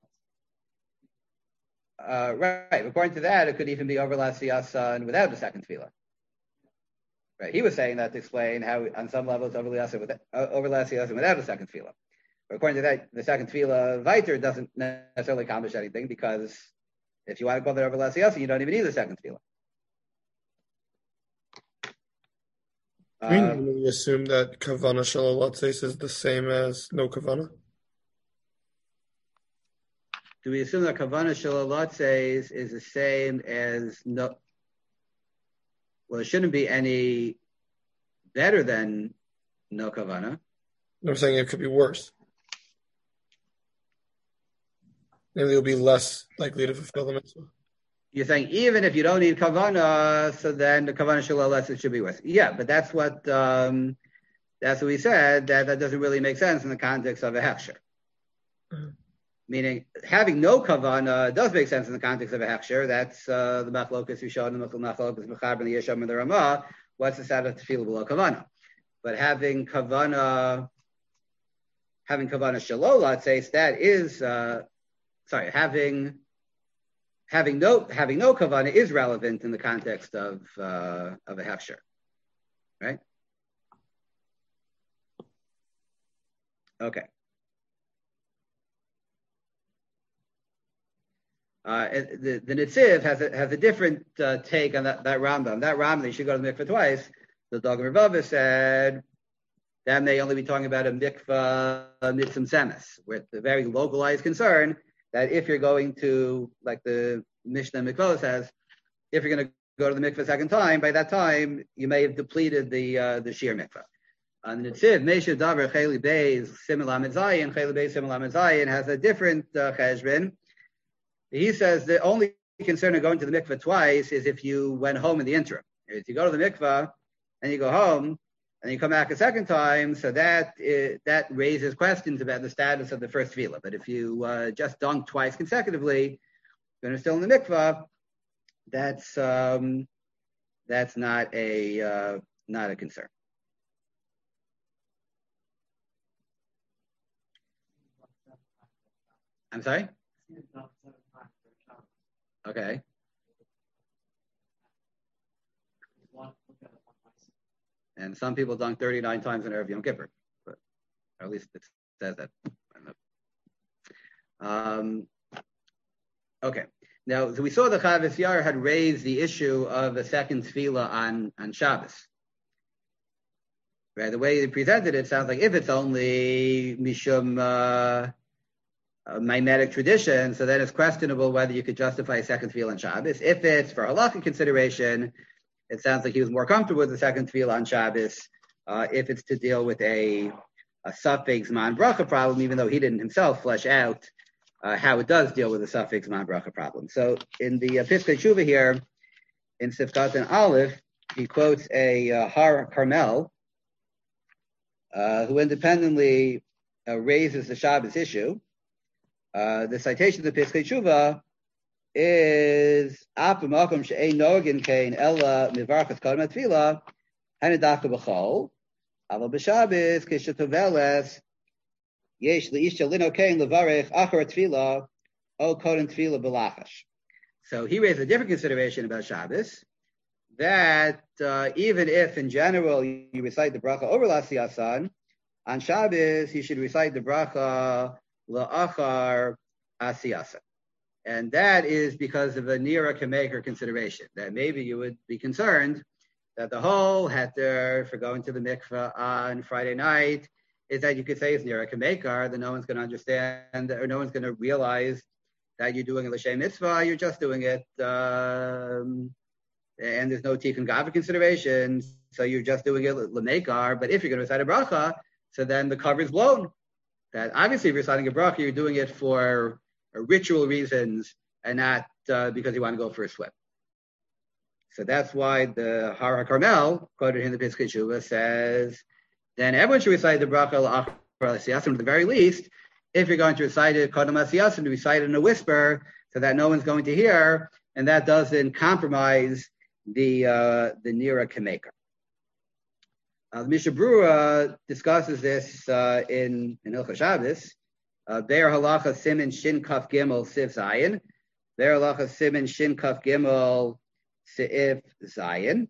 Uh, right. According to that, it could even be over Lasiyasan without the second tefillah. Right. He was saying that to explain how, on some levels, over Lasiyasan without, uh, over Lasiyasan without the second tefillah. But according to that, the second tefillah Viter doesn't necessarily accomplish anything, because if you want to go there over Lasiyasan, you don't even need the second tefillah. I mean, uh, we assume that Kavana Shalalatzes is the same as no Kavana? Do we assume that Kavana Shalalatzes is the same as no? Well, it shouldn't be any better than no Kavana. I'm saying it could be worse. Maybe it'll be less likely to fulfill the mitzvah. You're saying even if you don't need kavana, so then the kavana shalalatzes should be worse. Yeah, but that's what um, that's what we said, that that doesn't really make sense in the context of a hechsher. Mm-hmm. Meaning having no kavana does make sense in the context of a hechsher. That's uh, the machlokas we showed in the machlokas mechaber and the yesham and the ramah. What's the status of tefillah below kavana? But having kavana, having kavana shalalatzes, that is uh, sorry, having. Having no having no kavana is relevant in the context of uh, of a hechsher, right? Okay. Uh, the the Netziv has a has a different uh, take on that, that Rambam. That Rambam, you should go to the mikveh twice. The Dogma Rava said that may only be talking about a mikveh mitzum semes, with a very localized concern. That if you're going to, like the Mishnah Mikvah says, if you're going to go to the mikveh a second time, by that time you may have depleted the uh, the sheer mikveh. And the Netziv Meishav Davar Chayli Beis Simul Lamed Zayin Chayli Beis Simul Lamed Zayin has a different uh, cheshbon. He says the only concern of going to the mikveh twice is if you went home in the interim. If you go to the mikveh and you go home, and you come back a second time, so that is, that raises questions about the status of the first tefillah. But if you uh, just dunk twice consecutively, when you're still in the mikvah, that's um, that's not a uh, not a concern. I'm sorry? Okay. And some people dunk thirty-nine times in Erev Yom Kippur, but or at least it says that. I don't know. Um, okay. Now, so we saw the Chavis Yair had raised the issue of a second tefillah on, on Shabbos. Right? The way they presented it sounds like if it's only Mishum uh, a mimetic tradition, so then it's questionable whether you could justify a second tefillah on Shabbos. If it's for halakhic consideration, it sounds like he was more comfortable with the second tefillah on Shabbos. Uh, if it's to deal with a, a suffix man bracha problem, even though he didn't himself flesh out uh, how it does deal with the suffix man bracha problem. So in the uh, Piskei Tshuva here, in Sifkat and Aleph, he quotes a uh, Har Carmel, uh, who independently uh, raises the Shabbos issue. Uh, the citation of the Piskei Tshuva is Ap Makom She'ein Nogin Kain Ella Mivarchas Kodem Tefillah Hanedaka B'Chol Aval B'Shabbos Kishatoveles Yesh Leisha Lino Kain Levarech Achar Tefillah O Kodem Tefillah B'Lachash. So he raised a different consideration about Shabbos, that uh, even if in general you recite the bracha over Lasiyasan, on Shabbos you should recite the bracha La'achar Asiyasan. And that is because of a Nira Kameker consideration, that maybe you would be concerned that the whole heter for going to the mikveh on Friday night is that you could say it's near a kamekar, that no one's going to understand, or no one's going to realize that you're doing a l'shem mitzvah. You're just doing it, um, and there's no tikkun gavra consideration, so you're just doing it l'mekar. But if you're going to recite a bracha, so then the cover is blown. That obviously, if you're reciting a bracha, you're doing it for ritual reasons and not uh, because you want to go for a swim. So that's why the Har HaKarmel, quoted in the Piskei Teshuva, says, then everyone should recite the bracha l'achar l'siyasim at the very least. If you're going to recite it kodem l'siyasim, to recite it in a whisper so that no one's going to hear, and that doesn't compromise the uh, the nira kamekar. Uh, the Mishnah Berurah discusses this uh, in in Hilchos Shabbos. Uh, Be'er halacha simin shin kaf gimel siv zayin. Be'er halacha simin shin kaf gimel siv zayin.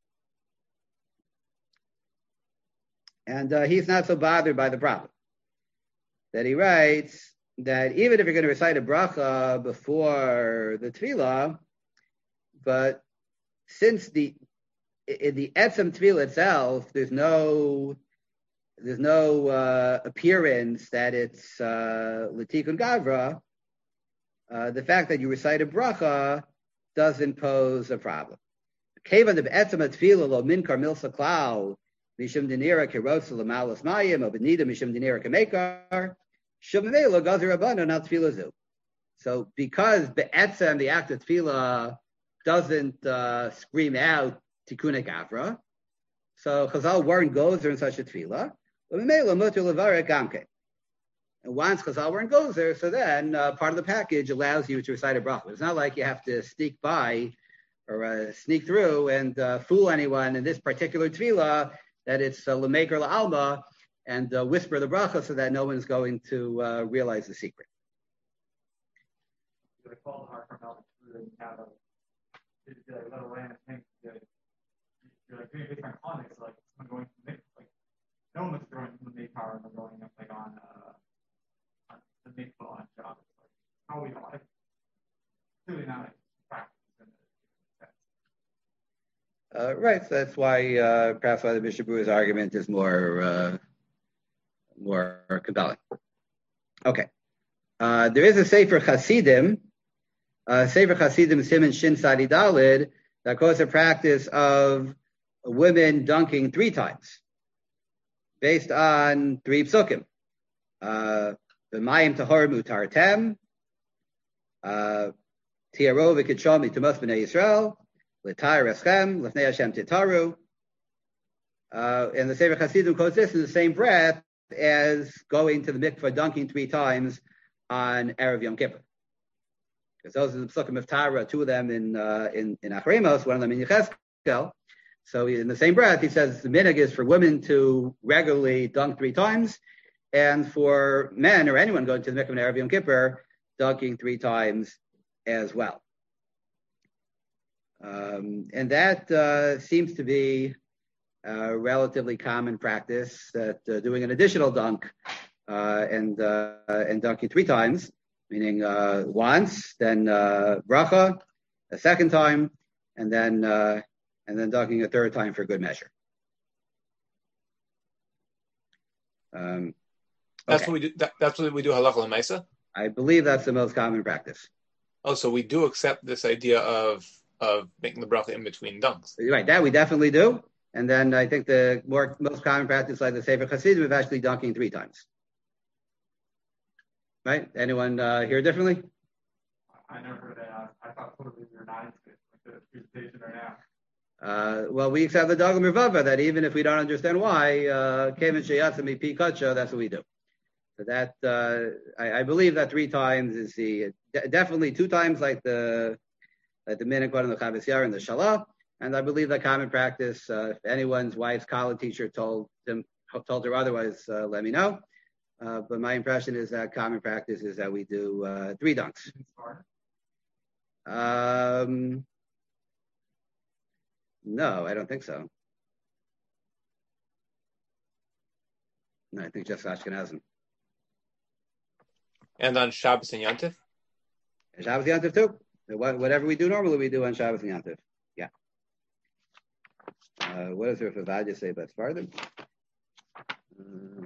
And uh, he's not so bothered by the problem. That he writes that even if you're going to recite a bracha before the tefillah, but since the in the etzem tefillah itself, there's no there's no uh, appearance that it's l'tikun uh, gavra. Uh, the fact that you recite a bracha doesn't pose a problem. Kevan de etzem tefillah lo min karmil saklau mishum denira kerotz l'malas mayim or benida mishum denira kamekar shumamela gazer rabbanon al tefillah zu. So because be'etzem, the act of tefillah, doesn't uh, scream out tikkunei gavra, so Chazal weren't gozer in such a tefillah. And once Chazal weren't gozer, so then uh, part of the package allows you to recite a bracha. It's not like you have to sneak by or uh, sneak through and uh, fool anyone in this particular tefillah that it's uh, l'meker la'alma and uh, whisper the bracha so that no one's going to uh, realize the secret. I called Har HaKarmel and have a little lamb thing. You're like doing based on context, like someone going to make like no one's going to the make power and they're going up like on uh on the make on job. Like how we like really not a practice in the Uh, right, so that's why uh, perhaps why the Mishnah Berurah's argument is more uh, more compelling. Okay, uh, there is a Sefer Chasidim, uh, Sefer Chasidim Siman Shin Sadi Dalid, that calls a practice of women dunking three times, based on three psukim. The Mayim Tahor Mutar Tem, Tiaro V'Kitshom Mitumas B'nei Yisrael, L'Tai Reschem, L'Fnei Hashem Titaru. Uh, and the Sefer Chasidim quotes this in the same breath as going to the mikveh dunking three times on Erev Yom Kippur. Because those are the Psukim of Tara, two of them in uh, in, in Achremos, one of them in Yechezkel. So in the same breath, he says the minhag is for women to regularly dunk three times, and for men or anyone going to the mikveh on Erev Yom Kippur, dunking three times as well. Um, and that uh, seems to be a relatively common practice, that uh, doing an additional dunk uh, and uh, and dunking three times, meaning uh, once, then uh, bracha, a second time, and then uh, and then dunking a third time for good measure. Um, That's okay. what we do. That, that's what we do. Halacha l'maisa. I believe that's the most common practice. Oh, so we do accept this idea of of making the bracha in between dunks. Right, that we definitely do. And then I think the more most common practice, like the Sefer Chasidim, is actually dunking three times. Right? Anyone uh, hear differently? I never heard that. I, I thought totally we were not into it, like the presentation right now. Uh, well, we accept the Dagam Rivava that even if we don't understand why, Kemen Sheyatzim Pi Kacha, that's what we do. So that uh, I, I believe that three times is the de- definitely two times like the like the Minhag and the Chavis Yar and the Shalah, and I believe that common practice. Uh, if anyone's wife's college teacher told them told her otherwise, uh, let me know. Uh, but my impression is that common practice is that we do uh, three dunks. Um, no, I don't think so. No, I think just Ashkenazim. And on Shabbos and Yantif? And Shabbos and Yantif too. Whatever we do normally, we do on Shabbos and Yantif. Yeah. Uh, what does Rav Avadia say about Sfardim? Um,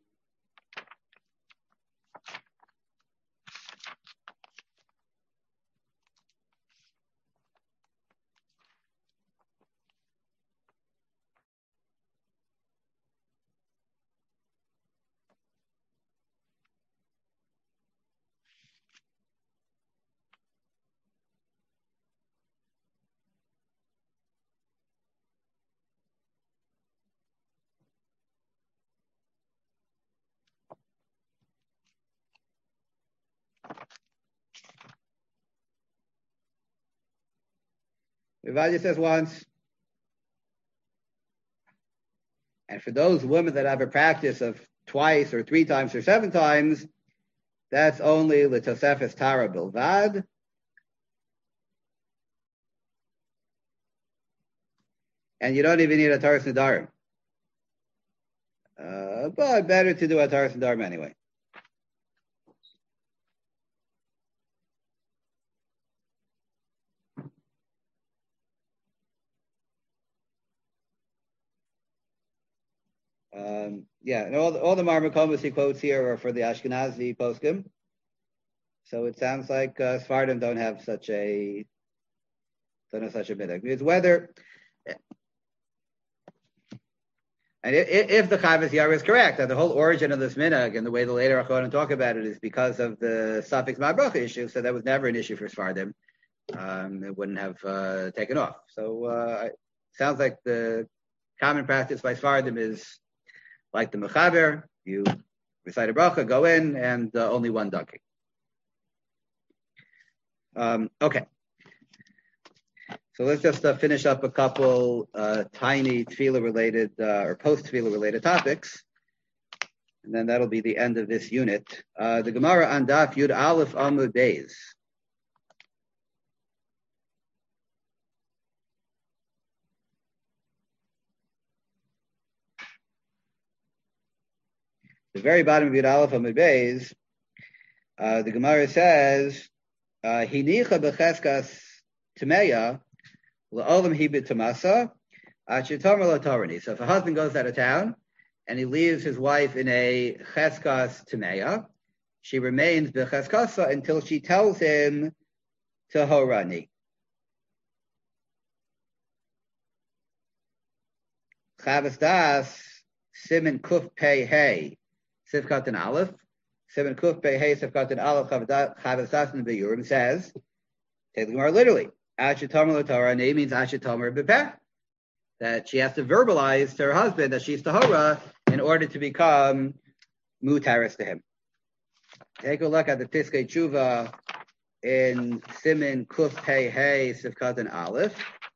Avadia says once. And for those women that have a practice of twice or three times or seven times, that's only l'tosefes tara bilvad. And you don't even need a taras nedarim. Uh, but better to do a taras nedarim anyway. Um, yeah, and all the, all the Marmakomas he quotes here are for the Ashkenazi poskim. So it sounds like uh, Sfardim don't have such a don't have such a minhag. It's whether, and if, if the Chavos Yair is correct, that the whole origin of this minhag and the way the later Achonim talk about it is because of the suffix Ma'bracha issue, so that was never an issue for Sfardim. Um, it wouldn't have uh, taken off. So uh, it sounds like the common practice by Sfardim is like the Mechaber, you recite a bracha, go in, and uh, only one dunking. Um, okay. So let's just uh, finish up a couple uh, tiny tefillah-related uh, or post-tefillah-related topics, and then that'll be the end of this unit. Uh, the Gemara on Daf Yud Aleph Amud Beis. The very bottom of Yud Aleph Amud Beis, uh, the Gemara says, "Hinicha becheskas tmeya la'olam hibit tamasa achitomer latorani." So if a husband goes out of town and he leaves his wife in a cheskas tmeya, she remains becheskasa until she tells him tahorani. Chavos Das Siman Kuf Pei Hey. Sifkat and Aleph, Seven Kuf Pei Hey Sifkat and Aleph Chavos Das in the Biyurim says, take the Gemara literally. Ashitomer Torah means Ashitomer Bepeh, that she has to verbalize to her husband that she's Tahora in order to become mutaris to him. Take a look at the Piskei Tshuva in Siman Kuf Pei Hey Sifkat and Aleph.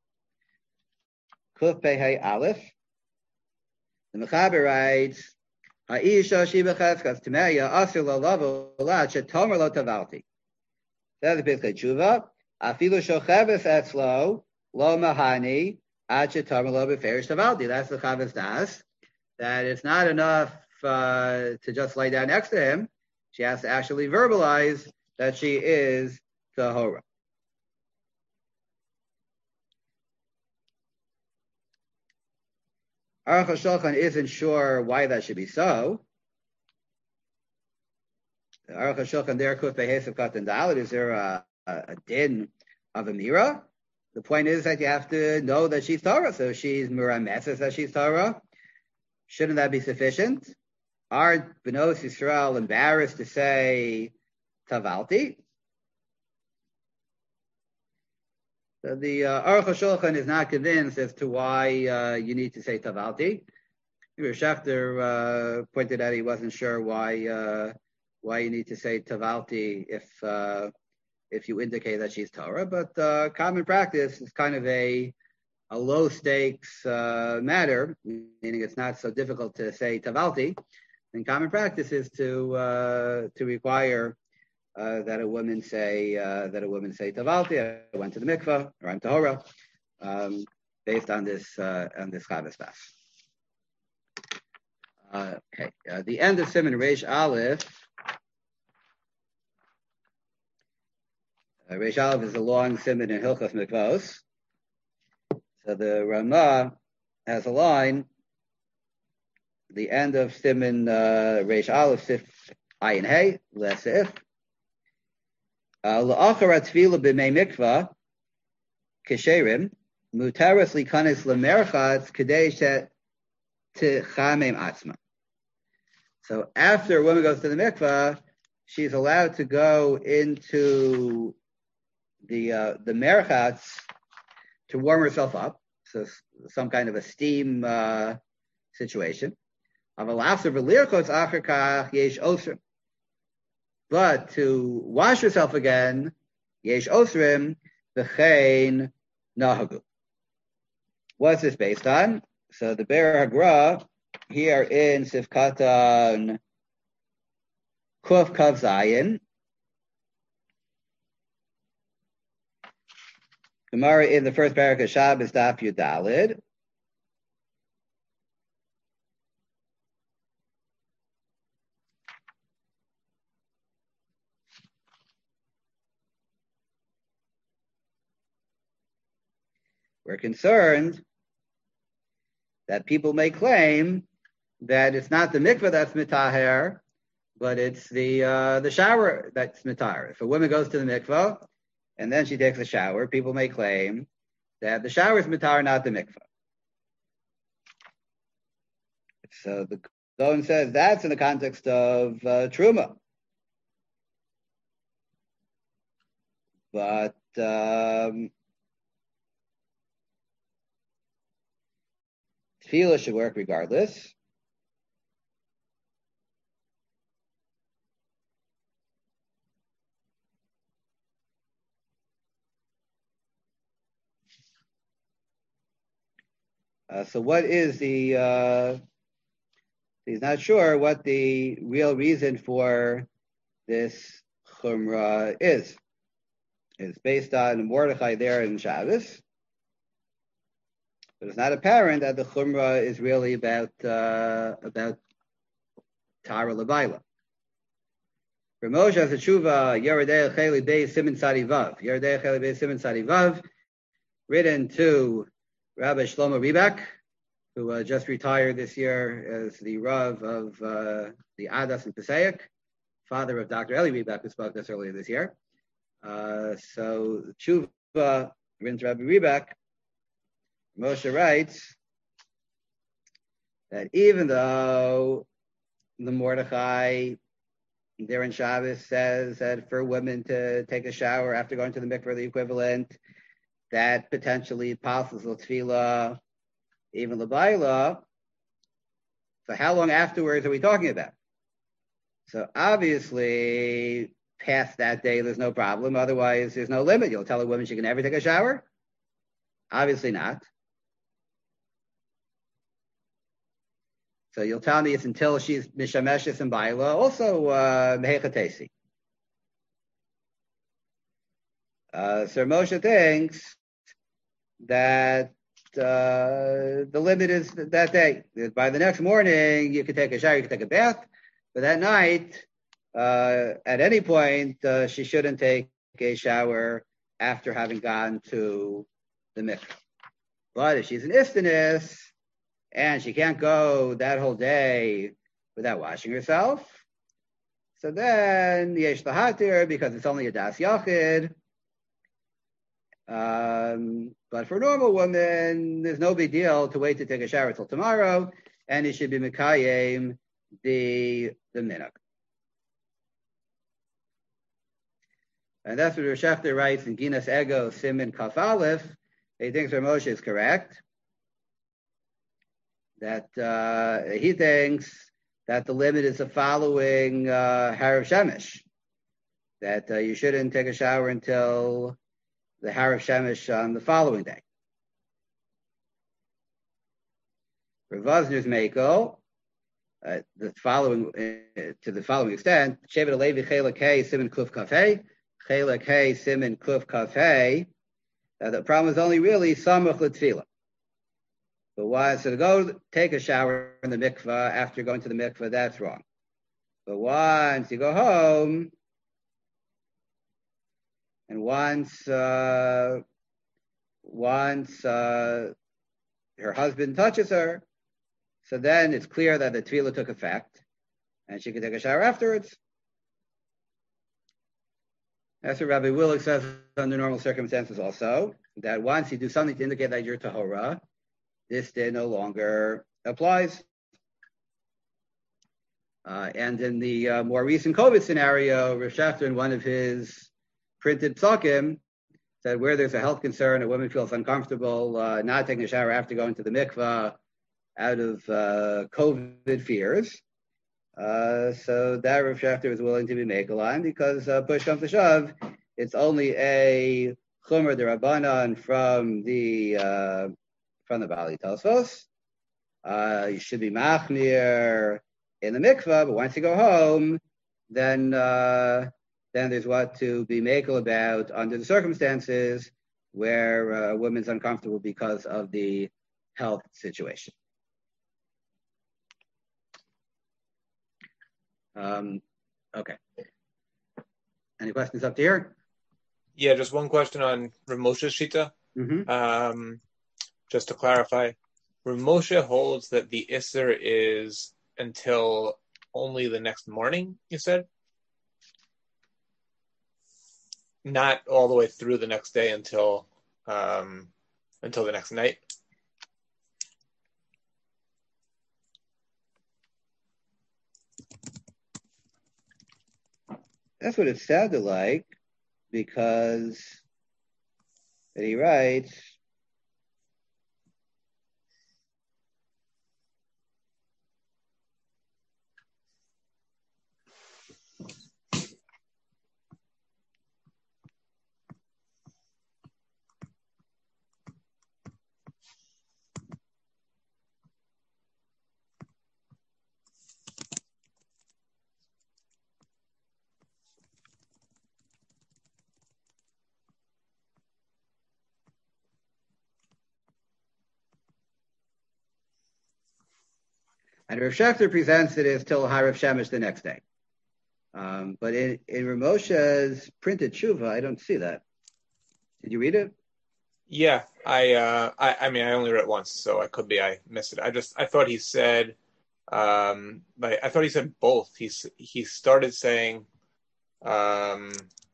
Kuf Pei Hey Aleph. The Mechaber writes, Ha'isha shiba cheskas tmeya asir la'lavo la'at shetomer lo tavalti. That's the Piskei Tshuva. Afilu shocheves etzlo lo mahani at shetomer lo beferish tavalti. That's the Chavos Das. That it's not enough uh, to just lay down next to him. She has to actually verbalize that she is tahora. Aruch HaShulchan isn't sure why that should be so. Aruch HaShulchan there, Kuf Behesef Katan Dalet, is there a, a, a din of a mira? The point is that you have to know that she's Torah, so she's mirameses that she's Torah. Shouldn't that be sufficient? Aren't Benos Yisrael embarrassed to say Tavalti? So the uh, Aruch HaShulchan is not convinced as to why uh, you need to say Tavalti. Rav Schachter uh, pointed out he wasn't sure why uh, why you need to say Tavalti if uh, if you indicate that she's Torah. But uh, common practice is kind of a a low stakes uh, matter, meaning it's not so difficult to say Tavalti. And common practice is to uh, to require Uh, that a woman say uh, that a woman say Tavalti. I went to the mikvah, or I'm Tahora, um, based on this uh, on this Chavos Das. Uh, okay, uh, the end of Siman Reish Aleph. Uh, Reish Aleph is a long Siman in Hilchos Mikvos. So the Ramah has a line, the end of Siman uh, Reish Aleph Sif Ayin Hey Lesif. La'achar Tefila b'mei mikvah kesherim mutaras likanis lemerchatz kadei shet techamem atzma. So after a woman goes to the mikvah, she's allowed to go into the uh, the merchatz to warm herself up. So some kind of a steam uh, situation. But to wash herself again, yesh osrim v'chein nahagu. What's this based on? So the Be'er Hagra here in Sifkatan Kuf Kav Zayin, Gemara in the first parak of Shabbos Daf Yudalid. We're concerned that people may claim that it's not the mikveh that's mitaher, but it's the uh, the shower that's mitaher. If a woman goes to the mikveh and then she takes a shower, people may claim that the shower is mitaher, not the mikveh. So the Gaon says that's in the context of uh, truma, but um, tefillah should work regardless. Uh, so what is the, uh, he's not sure what the real reason for this chumrah is. It's based on Mordechai there in Shabbos. But it's not apparent that the chumrah is really about uh, about Tara Levaila. For Moshe as a tshuva, Yeridei Cheli Beis Siman Tzadi Vav, Yeridei Cheli Beis Siman Tzadi Vav, written to Rabbi Shlomo Ribak, who uh, just retired this year as the Rav of uh, the Adas and Pesach, father of Doctor Eli Ribak, who spoke to us earlier this year. Uh, so tshuva written to Rabbi Ribak. Moshe writes that even though the Mordechai there in Shabbos says that for women to take a shower after going to the mikveh, the equivalent, that potentially passes l'tefillah, even l'bayla. So how long afterwards are we talking about? So obviously, past that day, there's no problem. Otherwise, there's no limit. You'll tell a woman she can never take a shower? Obviously not. So you'll tell me it's until she's mishameshes and baila, also uh, mehechatesi. Uh, Sir Moshe thinks that uh, the limit is that day. By the next morning, you can take a shower, you can take a bath, but that night, uh, at any point, uh, she shouldn't take a shower after having gone to the mikveh. But if she's an istanis, and she can't go that whole day without washing herself, so then yesh lahatir, because it's only a das yachid. Um, but for a normal woman, there's no big deal to wait to take a shower till tomorrow, and it should be mekayem the the minhag. And that's what Rosh Hashanah writes in Ginas Ego Siman Kaf Aleph. He thinks Rav Moshe is correct. That uh, he thinks that the limit is the following uh, Harav Shemesh, that uh, you shouldn't take a shower until the Harav Shemesh on the following day. For Vosner's Mako, uh, the following uh, to the following extent, Shevet Alevi Chelak Hey Siman Kuf Kafei, Chelak Hey Siman Kuf Kafei. The problem is only really Samach L'Tfilah. But why? So to go take a shower in the mikveh after going to the mikveh, that's wrong. But once you go home, and once uh, once uh, her husband touches her, so then it's clear that the tefillah took effect, and she can take a shower afterwards. That's what Rabbi Willig says under normal circumstances also, that once you do something to indicate that you're tahora, this day no longer applies. Uh, and in the uh, more recent COVID scenario, Rav Schachter, in one of his printed psakim, said where there's a health concern, a woman feels uncomfortable uh, not taking a shower after going to the mikvah out of uh, COVID fears. Uh, so that Rav Schachter is willing to be megaline because uh, push comes to shove, it's only a chumer derabanan from the uh, from the Bali Tosfos. Uh, you should be machmir in the mikvah, but once you go home, then uh, then there's what to be makel about under the circumstances where a uh, woman's uncomfortable because of the health situation. Um, okay. Any questions up to here? Yeah, just one question on Rav Moshe's shita. Mm-hmm. Um, just to clarify, Rav Moshe holds that the Isser is until only the next morning, you said? Not all the way through the next day until um, until the next night? That's what it sounded like, because he writes, and Rav Schachter presents it as till Harav Shemesh the next day. Um, but in, in Rav Moshe's printed tshuva, I don't see that. Did you read it? Yeah, I, uh, I, I mean, I only read it once, so I could be I missed it. I just, I thought he said, um, like, I thought he said both. He he started saying, um,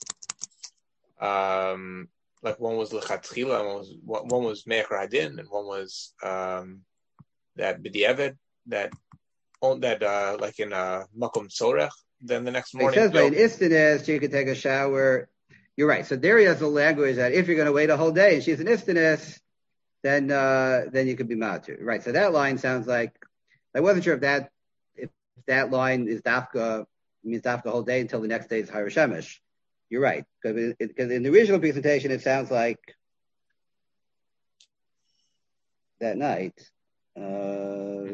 um, like one was lechatchila, and one was one was me'er hadin, and one was um, that b'diavad, that that uh, like in uh, makom tzorech. Then the next morning, it says by an istanis, she could take a shower. You're right. So there he has the language that if you're going to wait a whole day and she's an istanis, then uh, then you could be matu. Right. So that line sounds like, I wasn't sure if that if that line is dafka means dafka whole day until the next day is Harav Shemesh. You're right, because because in the original presentation it sounds like that night. Uh,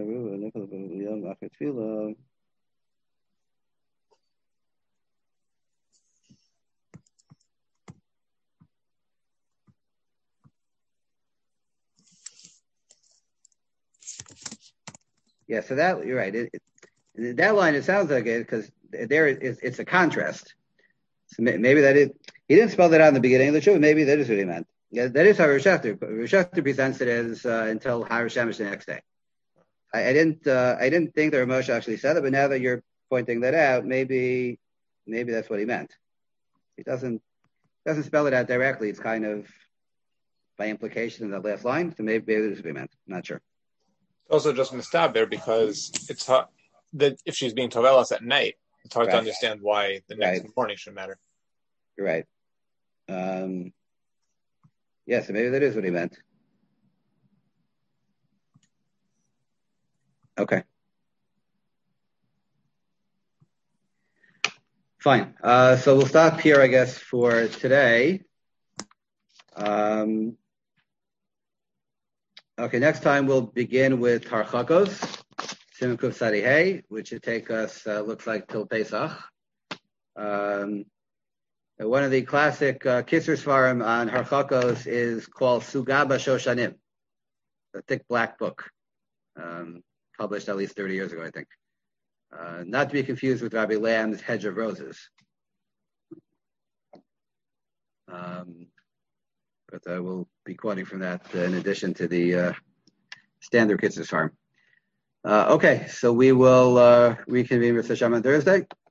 Yeah, so that you're right. It, it, that line, it sounds like it because there it's, it's a contrast. So maybe that is he didn't spell that out in the beginning of the show. Maybe that is what he meant. Yeah, that is how Rav Schachter. Rav Schachter presents it as uh, until Harav Shemesh the next day. I, I didn't uh, I didn't think that Rav Moshe actually said it, but now that you're pointing that out, maybe maybe that's what he meant. He doesn't doesn't spell it out directly. It's kind of by implication in that last line. So maybe, maybe that's what he meant. I'm not sure. Also just mistaber because it's hard that if she's being tovelas at night, it's hard Right. to understand why the next Right. morning should matter. You're right. Um, yeah, so maybe that is what he meant. Okay. Fine. Uh, so we'll stop here, I guess, for today. Um, okay, next time we'll begin with Harchakos, Siman Kuf Sadihei, which should take us, uh, looks like, till Pesach. Um, one of the classic uh, Kisser Svarim on Harchakos is called Sugaba Shoshanim, a thick black book, um, published at least thirty years ago, I think. Uh, not to be confused with Rabbi Lamb's Hedge of Roses. Um, but I will be quoting from that uh, in addition to the uh, standard Kitzur farm. Uh, okay, so we will uh, reconvene with Hashem on Thursday.